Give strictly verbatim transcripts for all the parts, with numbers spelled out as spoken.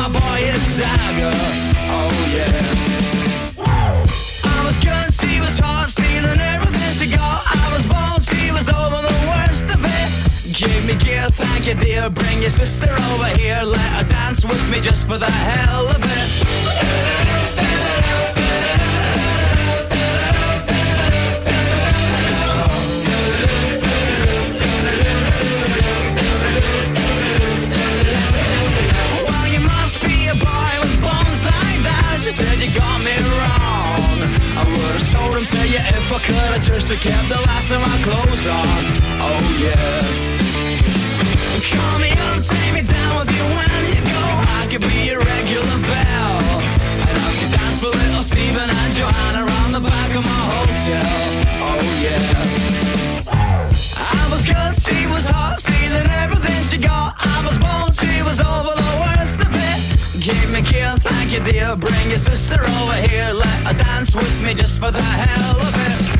my boy is Dagger. Oh yeah. I was good, she was hot, stealing everything she got. I was bold, she was over the worst of it. Give me gear, thank you dear. Bring your sister over here, let her dance with me just for the hell of it. Well, you must be a boy with bones like that. She said you got me wrong. I would've sold him to you if I could've just kept the last of my clothes on. Oh yeah. Call me up, take me down with you when you go. I could be your regular belle. And I'll see dance for little Stephen and Joanna around the back of my hotel. Oh yeah. I was good, she was hot, stealing everything she got. I was bold, she was over the worst of it. Give me gear, thank you dear. Bring your sister over here, let her dance with me just for the hell of it.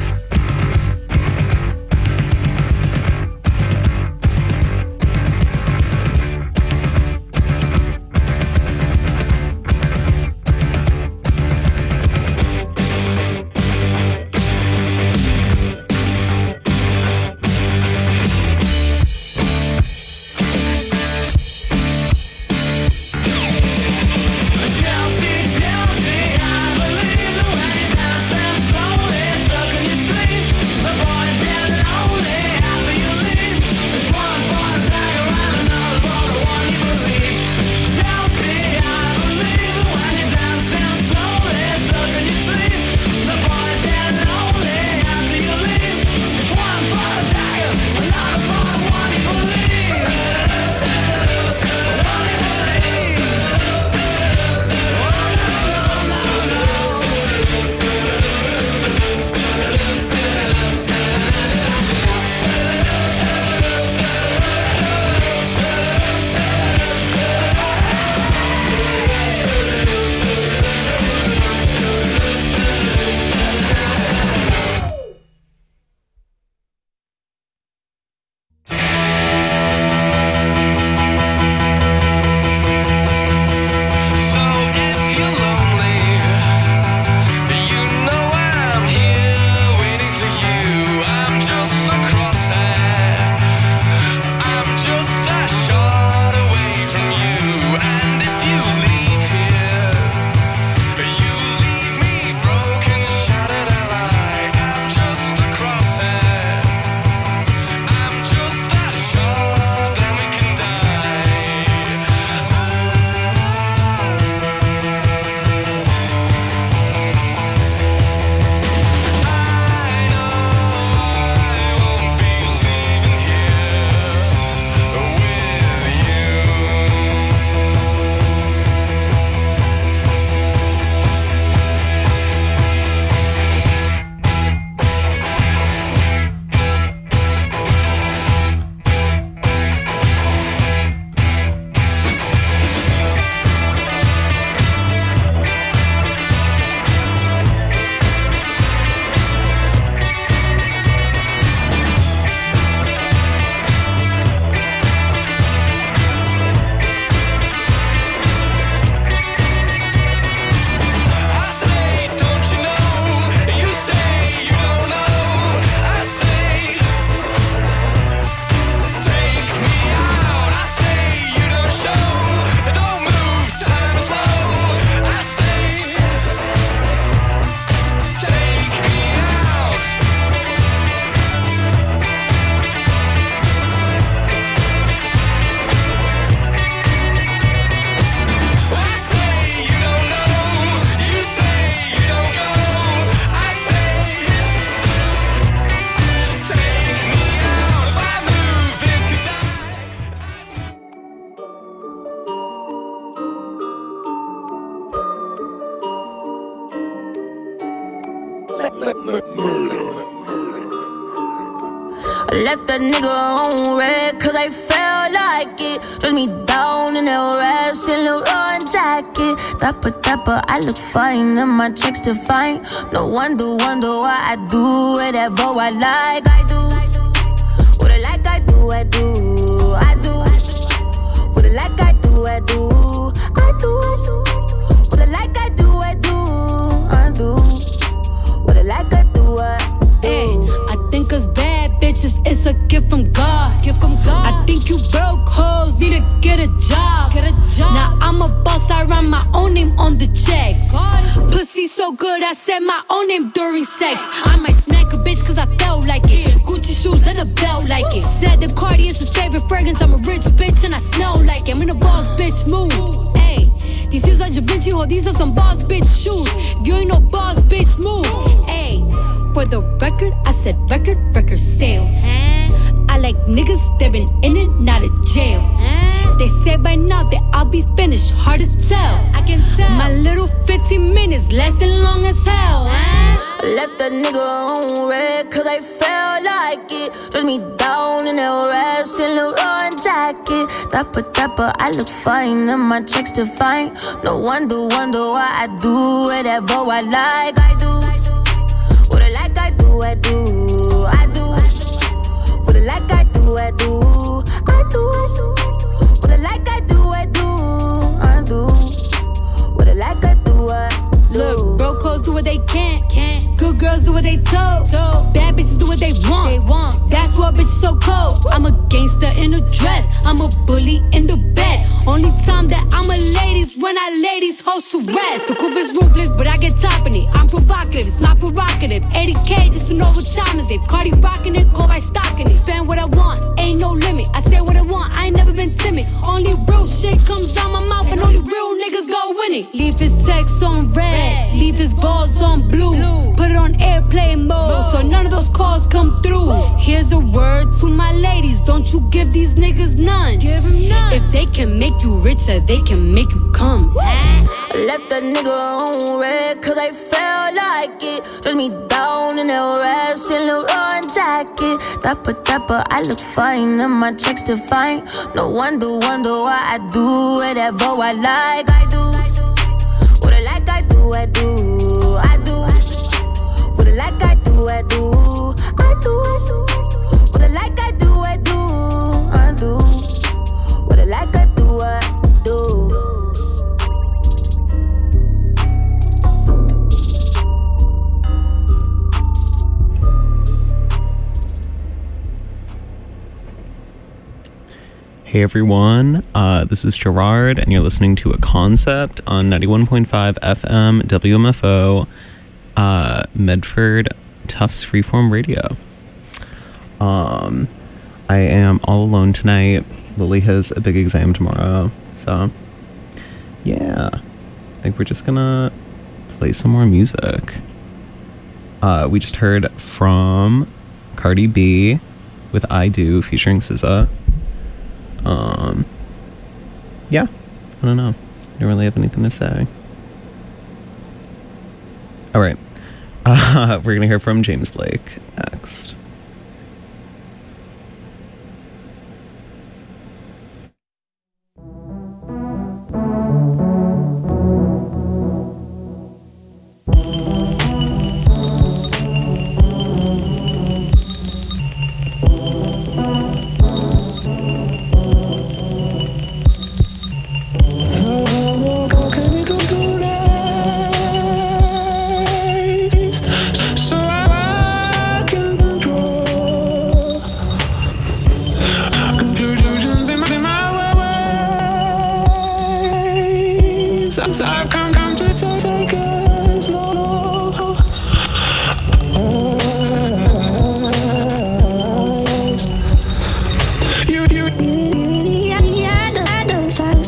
I left that nigga on red cause I felt like it. Dress me down in that rash and LeBron jacket. Dapper, dapper, I look fine and my checks define. No wonder, wonder why I do whatever I like. I do what I like, I do, I do, I do what I like, I do, I do, I do. name on the checks. Pussy so good, I said my own name during sex. I might smack a bitch cause I felt like it. Gucci shoes and a belt like it. Said the Cardi is his favorite fragrance. I'm a rich bitch and I smell like it. I'm in a boss bitch mood. Ayy, these heels are Da Vinci, ho, these are some boss bitch shoes. If you ain't no boss bitch move. Ayy, for the record, I said record, record sales. I like niggas that been in and out of jail. They say by now that I'll be finished, hard to tell. I can tell. My little fifteen minutes lasting long as hell. I left that nigga on red cause I felt like it. Dress me down in that rash and Leroy jacket. Dapper, dapper, I look fine and my checks define. No wonder, wonder why I do whatever I like. I do what I like, I do, I do, I do. What I like, I do, I do, I do, I do. What I like, I do, I do, I do. What I like, I do, I do. Look, bro codes do what they can't, can't. Good girls do what they told, told. Bad bitches do what they want, they want. That's why bitches so cold. I'm a gangster in a dress, I'm a bully in the bed. Only time that I'm a ladies when I lay these hoes to rest. The coupe is ruthless, but I get top in it. I'm provocative, it's my prerogative. eighty K just to know what time is it. Cardi rockin' it, go by stocking it. Spend what I want, ain't no limit. I say what I want, I ain't never been timid. Only real shit comes out my mouth, and only real niggas go winning. Leave his text on red, leave his balls on blue. Put it on airplane mode, so none of those calls come through. Here's a word to my ladies, don't you give these niggas none. Give them none. If they can make you richer, they can make you come. I left that nigga on red cause I felt like it. Dress me down in that rash and Leroy jacket. Dapper, dapper, I look fine and my checks define. No wonder, wonder why I do whatever I like. I do what I like, I do, I do, I do. What I like, I do, I do, I do, I do. What I like, I do, I do, I do. What I like, I do, I do. Hey everyone, uh, this is Gerard, and you're listening to A Concept on ninety-one point five F M W M F O, uh, Medford Tufts Freeform Radio. Um, I am all alone tonight. Lily has a big exam tomorrow, so yeah, I think we're just gonna play some more music. Uh, we just heard from Cardi B with I Do featuring S Z A. Um, yeah, I don't know. I don't really have anything to say. All right. Uh, we're going to hear from James Blake next. I've come, come to take us more. You, you, yeah, yeah, I don't stop,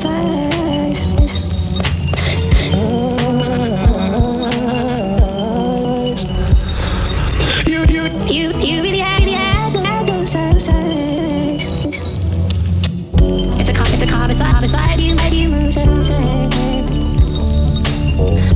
You, you, you, you really had, really had, had those times. If the car, if the car beside, beside you, let you move, move, move.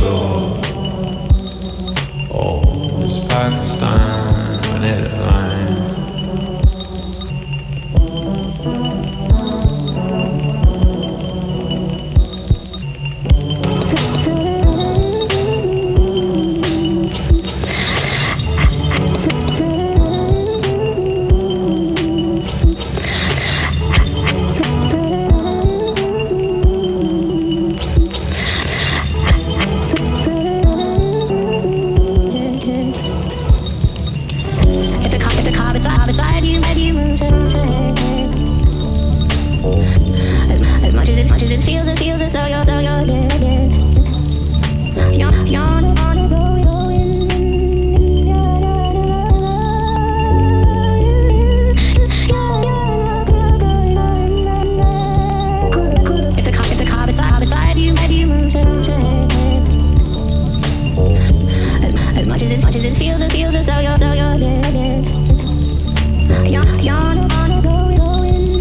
floor. Oh, it's Pakistan when it aligns. Beside you, maybe you move to as, as much as it, much as it feels, it feels as though you're, so you're dead, dead. You're, you're on, on a go, going. If the car, if the car beside, beside you, maybe you move to as, as much as it, much as it feels, it feels as though you're, so you're dead, dead. You're, you're on a, on a go, going.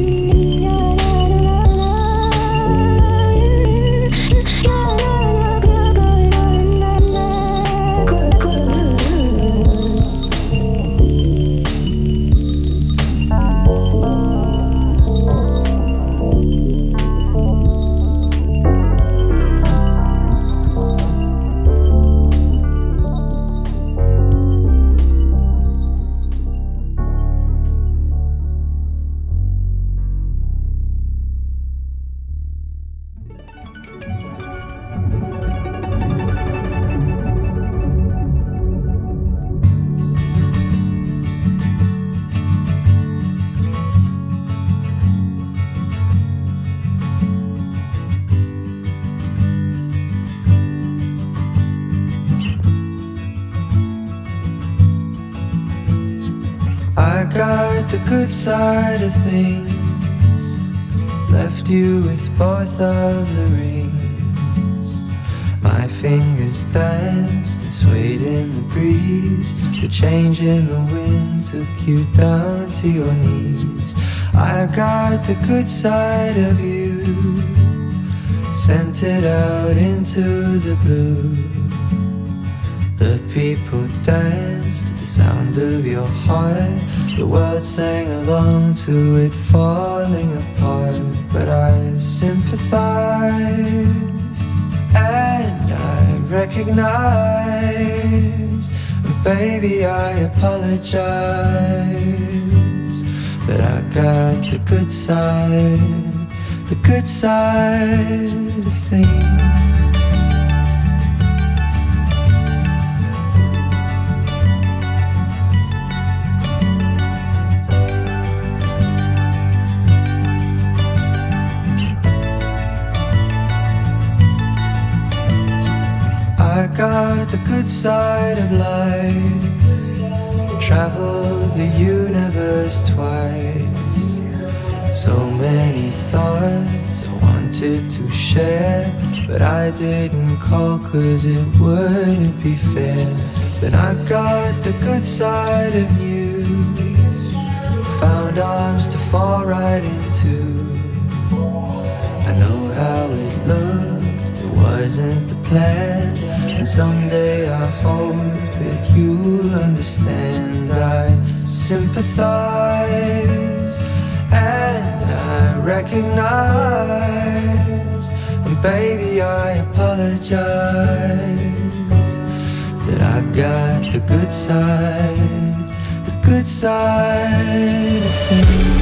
I got the good side of things, left you with both of the rings. My fingers danced and swayed in the breeze. The change in the wind took you down to your knees. I got the good side of you, sent it out into the blue. The people danced to the sound of your heart. The world sang along to it falling apart. But I sympathize and I recognize, and baby, I apologize that I got the good side, the good side of things. I got the good side of life, traveled the universe twice. So many thoughts I wanted to share, but I didn't call cause it wouldn't be fair. Then I got the good side of you, found arms to fall right into. I know how it looked, it wasn't the plan, and someday I hope that you'll understand. I sympathize and I recognize, and baby, I apologize that I got the good side, the good side of things.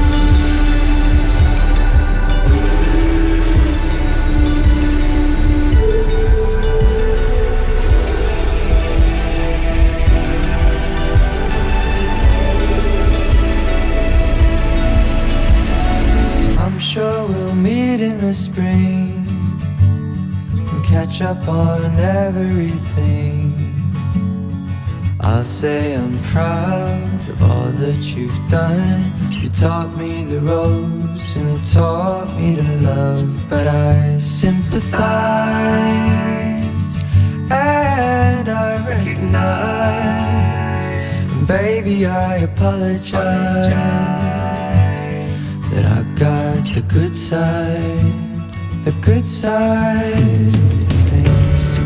I'm sure we'll meet in the spring and catch up on everything. I'll say I'm proud of all that you've done. You taught me the ropes and you taught me to love. But I sympathize and I recognize, and baby, I apologize that I got the good side, the good side of things.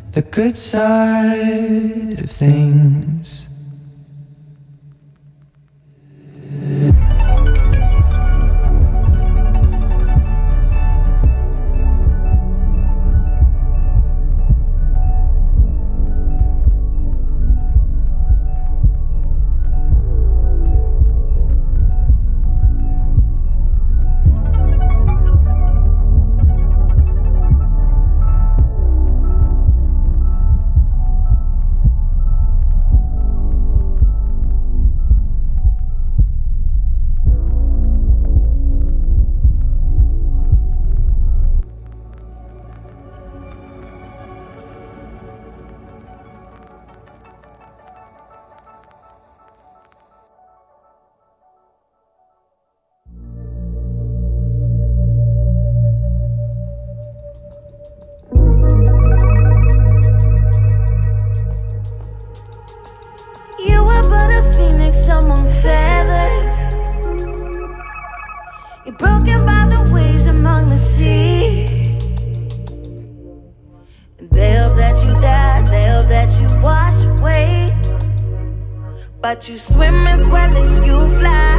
the good side of things. Among feathers, you're broken by the waves among the sea. They hope that you die, they hope that you wash away, but you swim as well as you fly.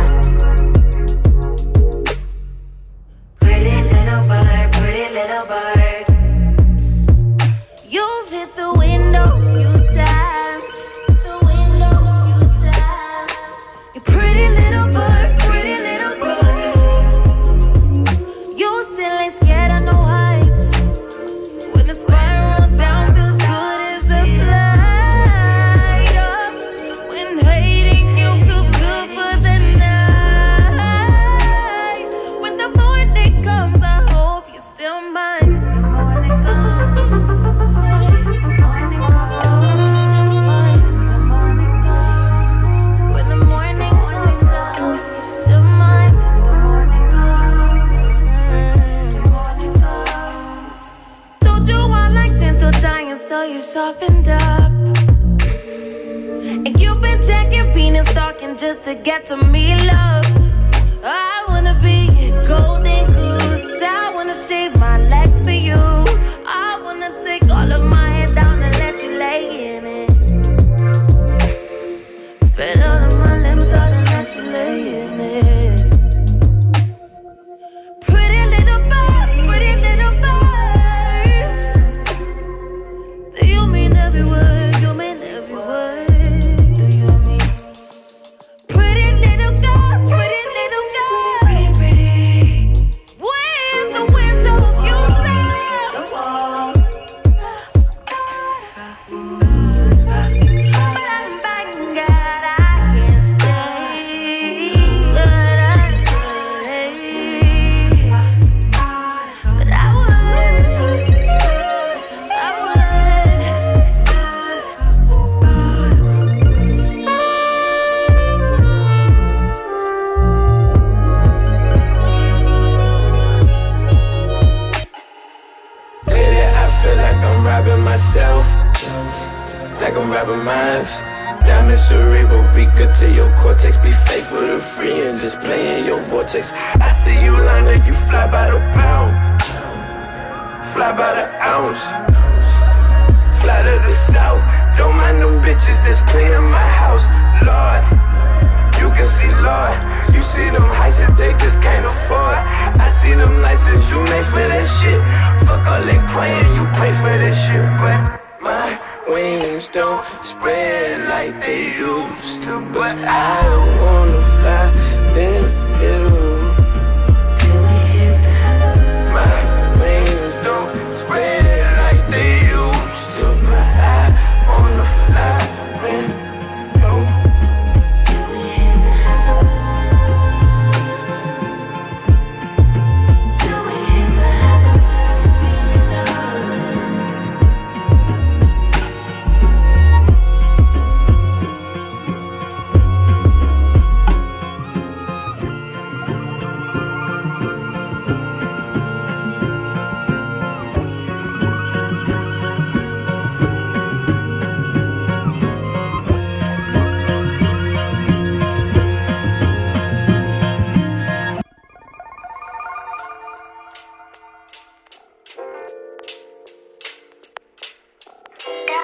Pretty little bird, pretty little bird, you've hit the window a few times. Pretty little bird, pretty little bird, you still ain't scared of no heights. When the spirals down, feels good as a flight up. When hating you feels good for the night. When the morning comes, I hope you're still mine. The morning comes, the morning comes, the morning comes. When the morning giant, so you softened up. And you've been checking, being and stalking just to get to me, love. I wanna be a golden goose. I wanna shave my legs for you. I wanna take all of my hair down and let you lay in it. Spread all of my limbs out and let you lay in it. Pretty little birds, pretty little birds. You mean every word, you mean every word. Do you mean pretty little girls, pretty little girls, pretty, pretty. With the wind of your times. But I'm back, God, I can't stay. But I could, but I would, I would. Lately I feel like I'm robbing myself, like I'm robbing minds. Diamond cerebral, be good to your cortex. Be faithful to free and just play in your vortex. I see you liner, you fly by the pound, fly by the ounce, fly to the south. Don't mind them bitches that's cleaning my house. Lord, you can see, Lord, you see them heights that they just can't afford. I see them licenses you made for that shit. Fuck all that crying, you pray for that shit. But my wings don't spread like they used to. But I don't wanna fly with you. My wings don't spread like they used to. But I wanna fly with you.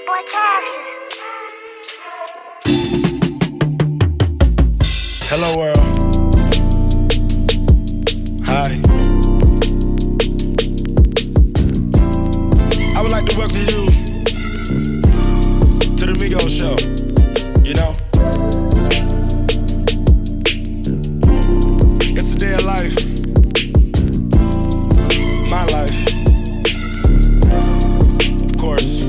boy Travis. Hello world. Hi. I would like to welcome you to the Migos show. You know, it's a day of life. My life. Of course.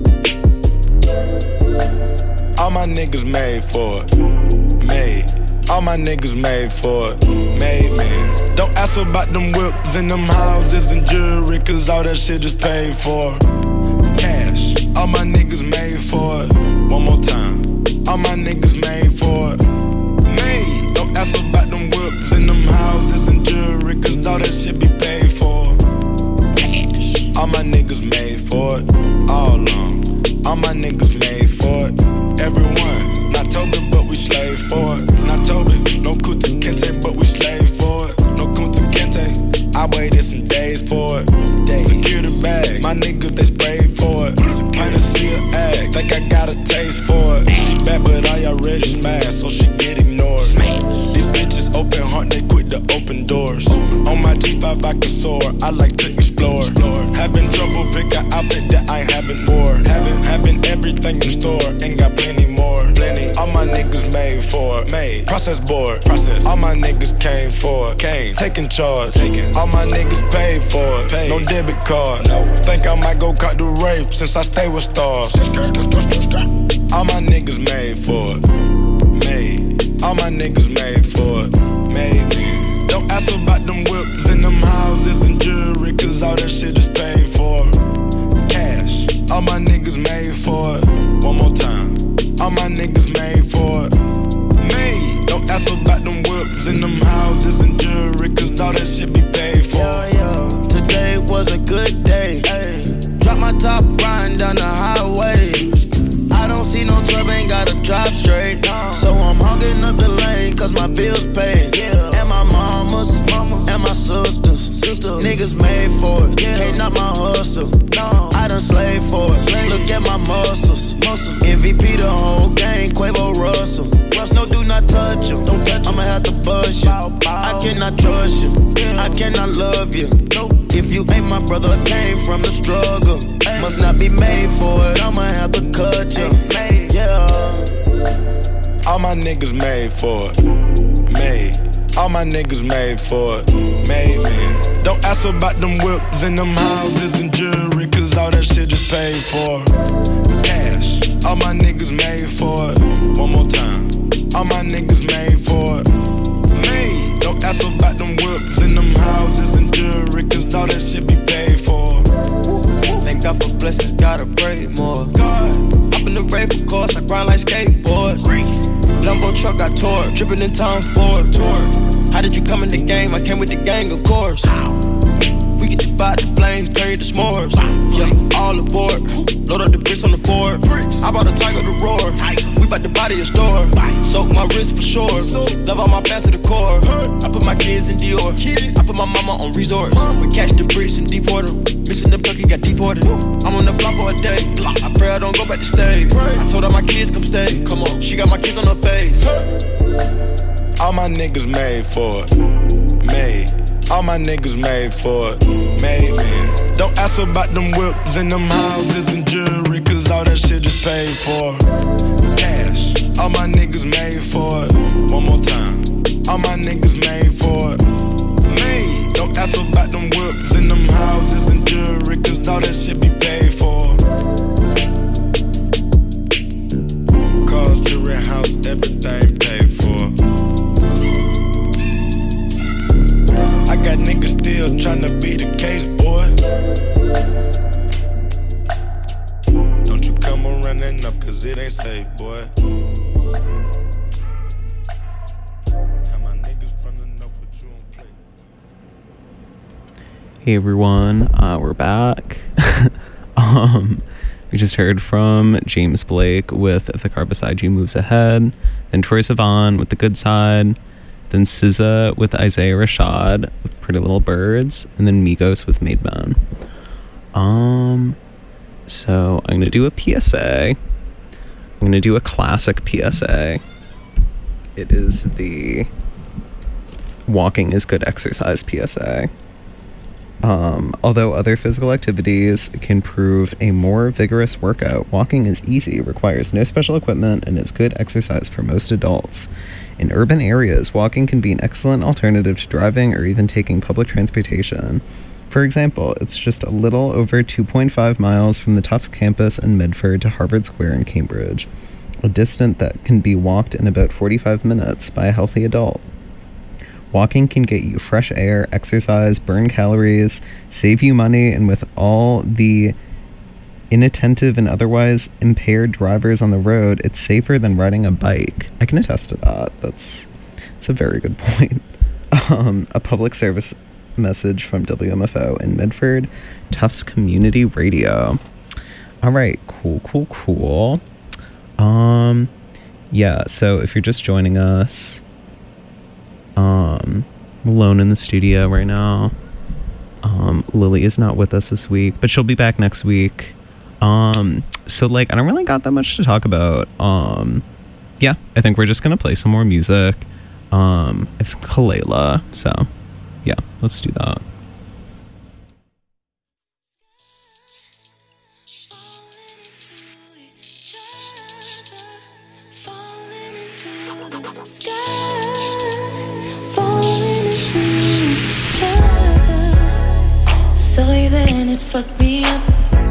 All my niggas made for it. Made. All my niggas made for it. Made, man. Don't ask about them whips and them houses and jewelry, cause all that shit is paid for. Cash. All my niggas made for it. One more time. All my niggas made for it. Made. Don't ask about them whips and them houses and jewelry, cause all that shit be paid for. Cash. All my niggas made for it. All along. All my niggas made for it. Everyone. Not Toby, but we slave for it. Not Toby. No Kuta Kente, but we slave for it. No Kunta Kente. I waited some days for it. Days. Secure the bag. My niggas, they sprayed for it. Kinda see her act. Think I got a taste for it. She bad, but I already smashed, so she get ignored. These bitches open heart, they quit the open doors. On my G five, I can soar. I like to explore. Having trouble, pick an outfit that I haven't wore. Having, having everything in store. Ain't got plenty more. Plenty. All my niggas made for it. Made. Process board. Process. All my niggas came for it. Came. Taking charge. Taking. All my niggas paid for it. Paid. No debit card. No. Think I might go cut the rape since I stay with stars. All my niggas made for it. Made. All my niggas made for it. Made, man. Don't ask about them whips and them houses and jewelry, cause all that shit is paid for. Cash. All my niggas made for it. One more time. All my niggas made for it. Made. Don't ask about them whips and them houses and jewelry, cause all that shit be paid for. Yeah, yeah. Today was a good day. Ay. Drop my top, riding down the highway. I don't see no trouble, ain't gotta drive straight. So I'm hogging up the lane, cause my bills paid. And my mamas, and my sisters. Niggas made for it, can't knock my hustle. I done slaved for it, look at my muscles. M V P the whole gang, Quavo Russell. No, do not touch you, I'ma have to bust you. I cannot trust you, I cannot love you. If you ain't my brother, came from the struggle. Must not be made for it, I'ma have to cut you. Yeah. All my niggas made for it. Made. All my niggas made for it. Made, man. Don't ask about them whips and them houses and jewelry, cause all that shit is paid for. Cash. All my niggas made for it. One more time. All my niggas made for it. Made. Don't ask about them whips and them houses and jewelry, cause all that shit be paid for. Thank God for blessings, gotta pray more. God. Up in the rave, of course, I grind like skateboards. Lambo truck got tore, dripping in time for it. How did you come in the game? I came with the gang, of course. We can divide the flames, turn you to s'mores. Yeah, all aboard. Load up the bricks on the Ford. I bought a tiger to roar. We bout to body a store. Soak my wrist for sure. Love all my fans to the core. I put my kids in Dior. I put my mama on resorts. We catch the bricks and deport them. Missing the bucket, got deported. I'm on the block for a day. I pray I don't go back to stay. I told her my kids come stay. Come on, she got my kids on her face. All my niggas made for it. Made. All my niggas made for it. Made, man. Don't ask about them whips and them houses and jewelry, cause all that shit is paid for. Cash. All my niggas made for it. One more time. All my niggas made for it. Made. Don't ask about them whips and them houses and jewelry, cause all that shit be paid for. Cars, jewelry, house, everything paid for. I got niggas still tryna be the case, boy. Don't you come on running up, cause it ain't safe, boy. Have my niggas running up with you on play. Hey everyone, uh, we're back. um, we just heard from James Blake with If the Car Beside You Moves Ahead, then Troye Sivan with The Good Side, then S Z A with Isaiah Rashad with Pretty Little Birds, and then Migos with Made Men. Um, So I'm going to do a P S A. I'm going to do a classic P S A. It is the walking is good exercise P S A. Um, although other physical activities can prove a more vigorous workout, walking is easy, requires no special equipment, and is good exercise for most adults. In urban areas, walking can be an excellent alternative to driving or even taking public transportation. For example, it's just a little over two point five miles from the Tufts campus in Medford to Harvard Square in Cambridge, a distance that can be walked in about forty-five minutes by a healthy adult. Walking can get you fresh air, exercise, burn calories, save you money, and with all the inattentive and otherwise impaired drivers on the road, it's safer than riding a bike. I can attest to that. That's, that's a very good point. Um, a public service message from W M F O in Medford, Tufts Community Radio. All right, cool, cool, cool. Um, yeah, so if you're just joining us, um, I'm alone in the studio right now. Um, Lily is not with us this week, but she'll be back next week. Um, so like, I don't really got that much to talk about. Um, yeah, I think we're just gonna play some more music. Um, it's Kalela, so yeah, let's do that. Saw you then, it fucked me up.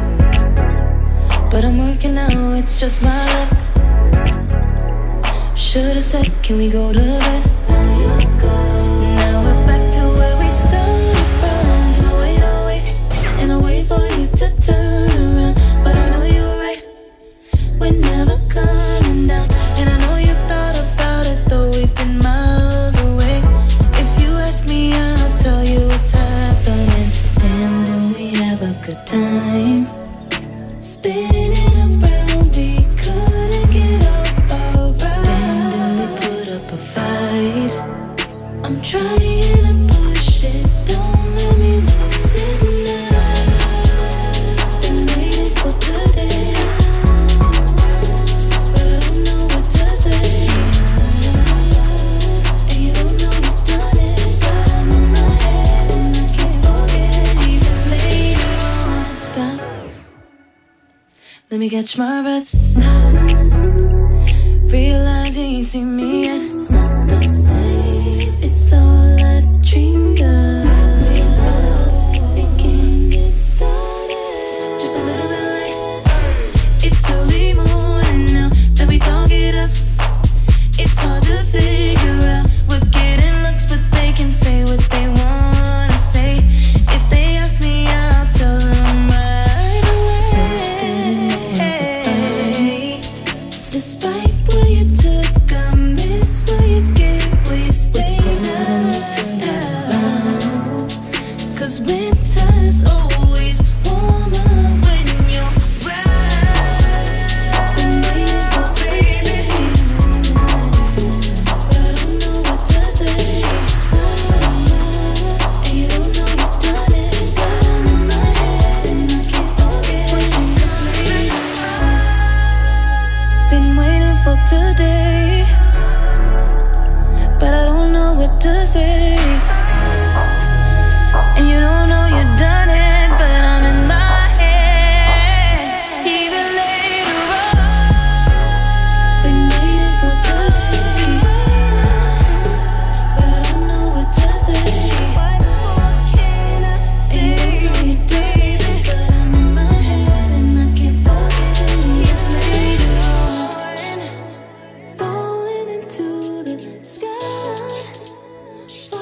But I'm working now, it's just my luck. Should've said, can we go to bed? Now you go. Now we're back to where we started from. And I wait, I wait, and I wait for you to turn around. But I know you're right, we're never coming down. And I know you've thought about it, though we've been miles away. If you ask me, I'll tell you what's happening. Damn, didn't we have a good time? Spinning around, we couldn't get up alright. Then we put up a fight. I'm trying to push it, don't let me lose it now. Been waiting for today, but I don't know what to say. And you don't know you've done it, but I'm in my head and I can't forget. Even later on, stop. Let me catch my breath. Realize you ain't seen me yet. It's not the same. It's all I dreamed of. It can get started. Just a little bit late. It's early morning now that we talk it up. It's hard to figure out. We're getting looks, but they can say what they wanna say. If they ask me, I'll tell them right away. Search didn't make a fight. Despite where you took, I miss where you gave. We stayed now, we turned it around. Cause winter's always warmer when you're right. Been waiting for today, but I don't know what to say. And you don't know you've done it, but I'm in my head and I can't forget. When you come, been waiting for today, but I don't know what to say. And you don't know you've done it, but I'm in my head. Even later on, been waiting for today, but I don't know what to say. What more can I say? And you know you did it, but I'm in my head and I can't forget. Even later on, falling into the sky,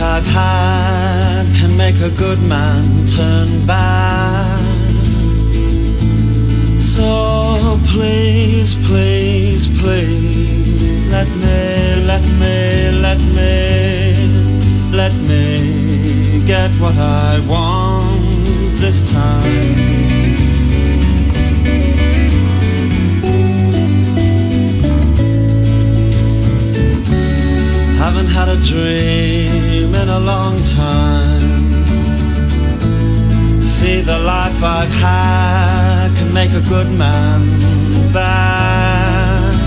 I've had can make a good man turn bad. So please, please, please, let me, let me, let me, let me get what I want this time. Haven't had a dream in a long time. See, the life I've had can make a good man bad.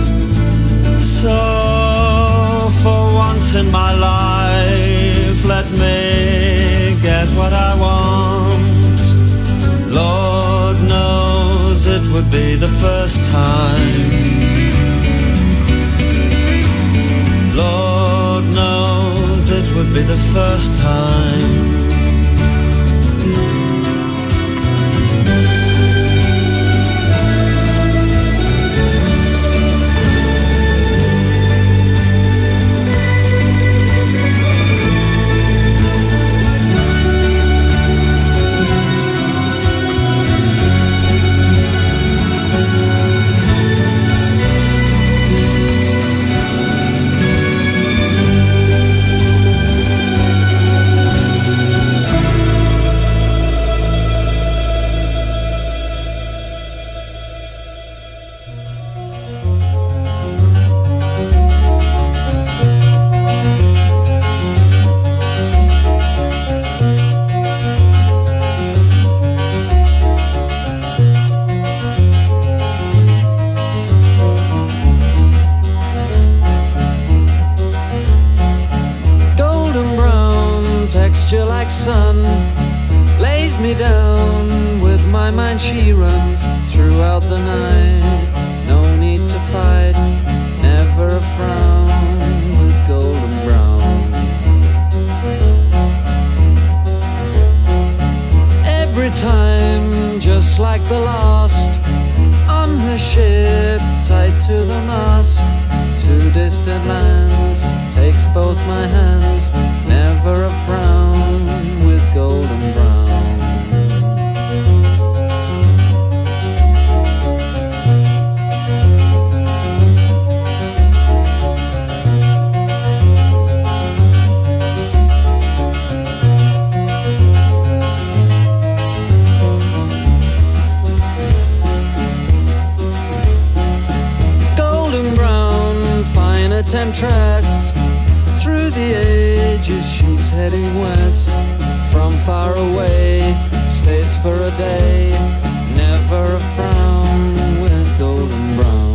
So for once in my life, let me get what I want. Lord knows it would be the first time. Lord knows it would be the first time. Like sun lays me down with my mind, she runs throughout the night. No need to fight, never a frown with golden brown. Every time, just like the last, on her ship, tied to the mast, to distant lands, takes both my hands, never a frown with golden brown. Golden brown, fine a temptress. Through the ages she's heading west. From far away, stays for a day, never a frown with golden brown.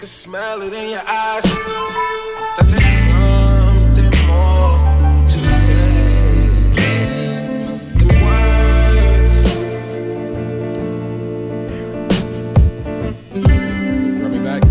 can smell it in your eyes. That there's something more to say than words. Run me back.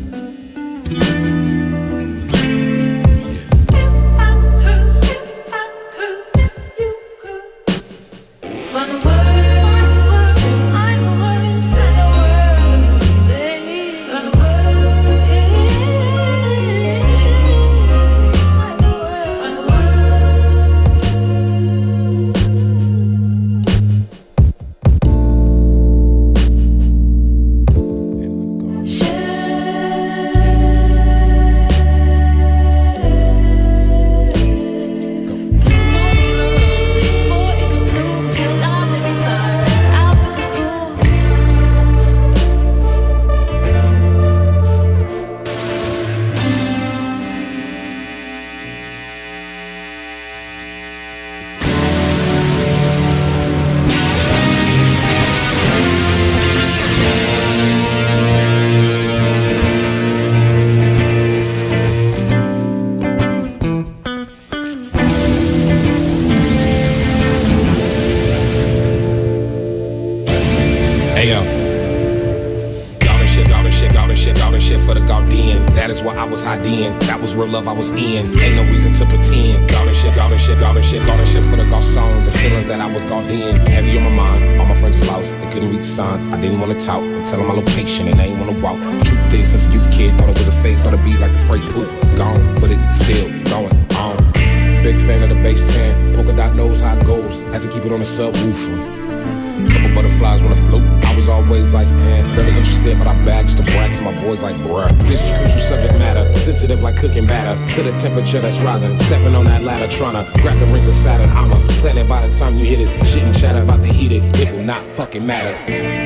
That was real love I was in. Ain't no reason to pretend. Garden shit, garden shit, garden shit, garden shit for the golf songs and feelings that I was gone in. Heavy on my mind, all my friends lost. They couldn't read the signs. I didn't wanna talk. I tell them my location and they ain't wanna walk. Truth is, since a youth kid, thought it was a phase, thought it'd be like the phrase poof, gone, but it's still going on. Big fan of the bass ten. Polka dot knows how it goes. Had to keep it on the subwoofer. Couple butterflies wanna float. I was always like, eh, really interested, but I bagged the brat to my boys like, bruh. This is crucial subject matter, sensitive like cooking batter. To the temperature that's rising, stepping on that ladder, tryna grab the rings of Saturn. I'm a planet by the time you hit it. Shit and chatter about the heat it, it will not fucking matter.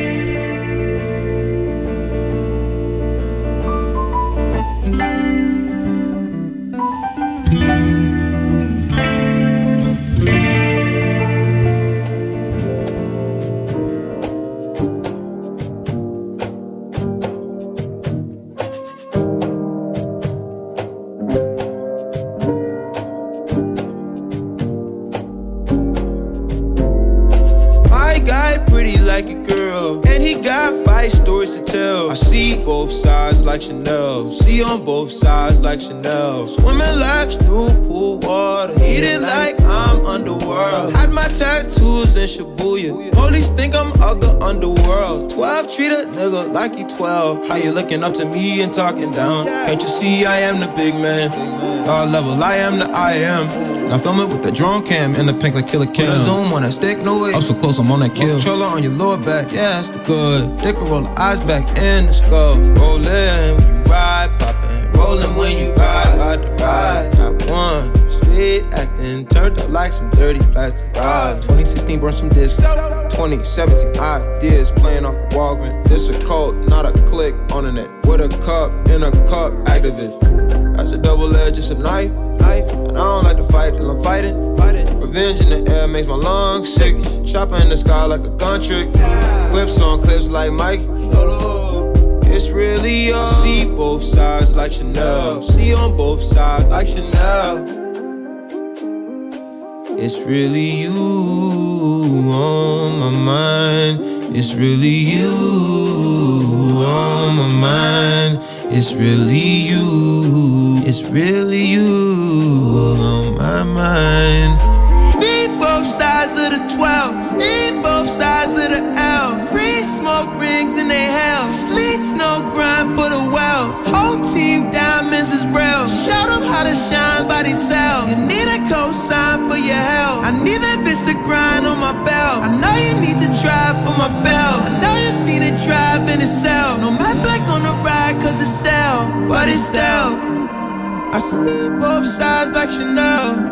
Both sides like Chanel, see on both sides like Chanel. Swimming laps through pool water, eating like I'm underworld. Had my tattoos in Shibuya, police think I'm of the underworld. Twelve treat a nigga like he twelve. How you looking up to me and talking down? Can't you see I am the big man? God level, I am the I am. Now film it with the drone cam in the pink like Killer Cam. Zoom on that stick, no way. I'm so close, I'm on that kill. Controller on your lower back, yeah, that's the good. Dick and roll the eyes back in the skull. Rollin' when you ride, poppin'. Rollin' when you ride, ride the ride. Got one, street actin', turned up like some dirty plastic ride. twenty sixteen burned some discs. twenty seventeen ideas playing off a Walgreens. This a cult, not a click on the net. With a cup, in a cup, activist. That's a double edge, it's a knife. And I don't like to fight till I'm fighting. fighting. Revenge in the air makes my lungs sick. Chopper in the sky like a gun trick. Clips on clips like Mike. It's really you. I see both sides like Chanel. See on both sides like Chanel. It's really you on my mind. It's really you on my mind. It's really you. It's really you on my mind. Need both sides of the twelve. Need both sides of the L. Free smoke rings in they hell. Sleet snow grind for the well. Whole team diamonds is real. Show them how to shine by themselves. You need a cosign for your help. I need that bitch to grind on my belt. I know you need to drive for my belt. I know you seen it drive in itself. No matte black on the ride cause it's stale, but it's stale. I see both sides like Chanel.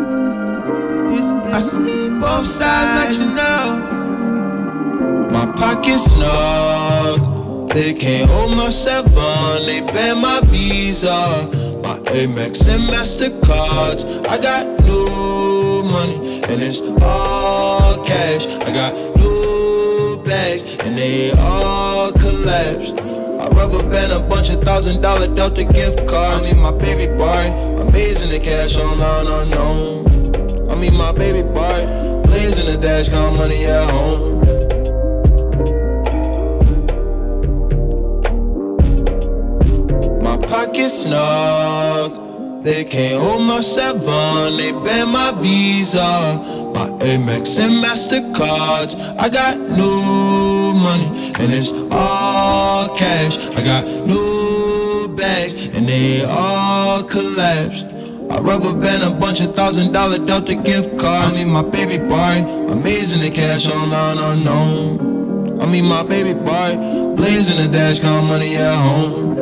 I see both sides like Chanel. My pocket's snug. They can't hold my seven. They ban my Visa, my Amex and MasterCards. I got new money and it's all cash. I got new bags and they all collapsed. I rubber band a bunch of thousand dollar Delta gift cards. I mean my baby boy, amazing the cash online unknown. I mean my baby boy, blazing the dash, count money at home. My pockets snug, they can't hold my seven, they ban my Visa, my Amex and MasterCards. I got new money and it's all cash. I got new bags and they all collapse. I rubber band a bunch of thousand dollar Delta gift cards. I mean my baby boy, amazing the cash online unknown. I mean my baby boy, blazing the dash, count money at home.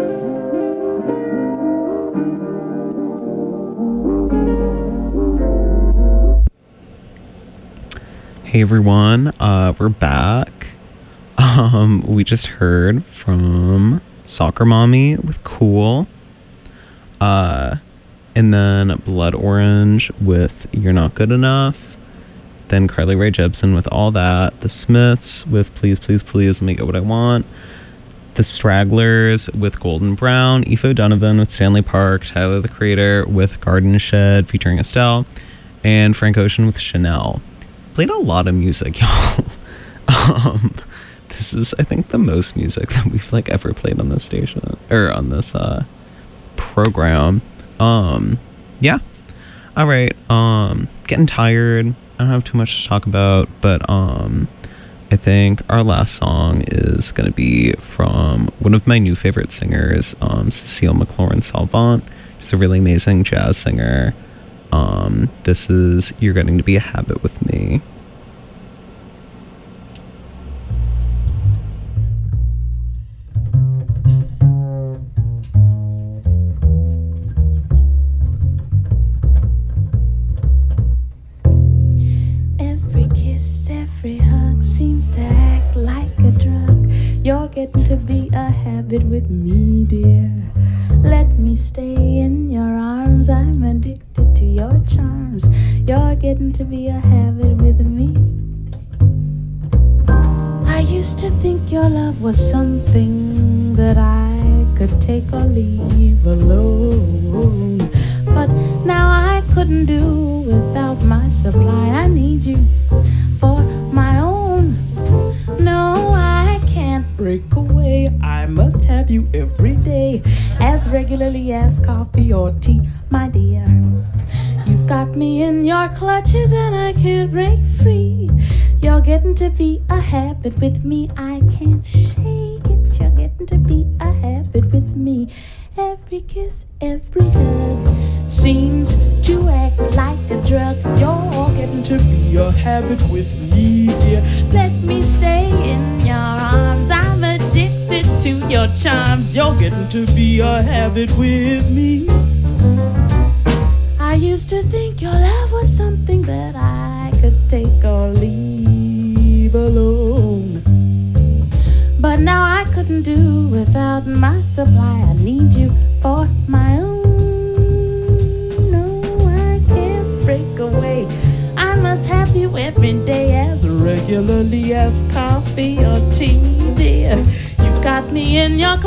Hey everyone, uh, we're back. Um, we just heard from Soccer Mommy with Cool. Uh, and then Blood Orange with You're Not Good Enough. Then Carly Rae Jepsen with All That. The Smiths with Please, Please, Please, Let Me Get What I Want. The Stragglers with Golden Brown. Aoife Donovan with Stanley Park. Tyler the Creator with Garden Shed featuring Estelle. And Frank Ocean with Chanel. Played a lot of music, y'all. um, this is, I think, the most music that we've like ever played on this station or on this uh program. Um, yeah. All right. Um, getting tired. I don't have too much to talk about, but um, I think our last song is gonna be from one of my new favorite singers, um, Cecile McLaurin Salvant. She's a really amazing jazz singer. Um, this is You're Getting to Be a Habit with Me. Every kiss, every hug seems to act like a drug. You're getting to be a habit with me, dear. Let me stay in your arms. I'm addicted to your charms. You're getting to be a habit with me. I used to think your love was something that I could take or leave alone. But now I couldn't do without my supply. I need you for my own. No, I can't break away. I must have you every day, as regularly as coffee or tea, my dear. You've got me in your clutches and I can't break free. You're getting to be a habit with me. I can't shake it. You're getting to be a habit with me. Every kiss, every hug seems to act like a drug. You're getting to be a habit with me, dear. Let me stay in your arms. I'm addicted to your charms. You're getting to be a habit with me. I used to think your love was something that I could take or leave alone. But now I couldn't do without my supply. I need you for my own. No, I can't break away. I must have you every day, as regularly as coffee or tea, dear. You've got me in your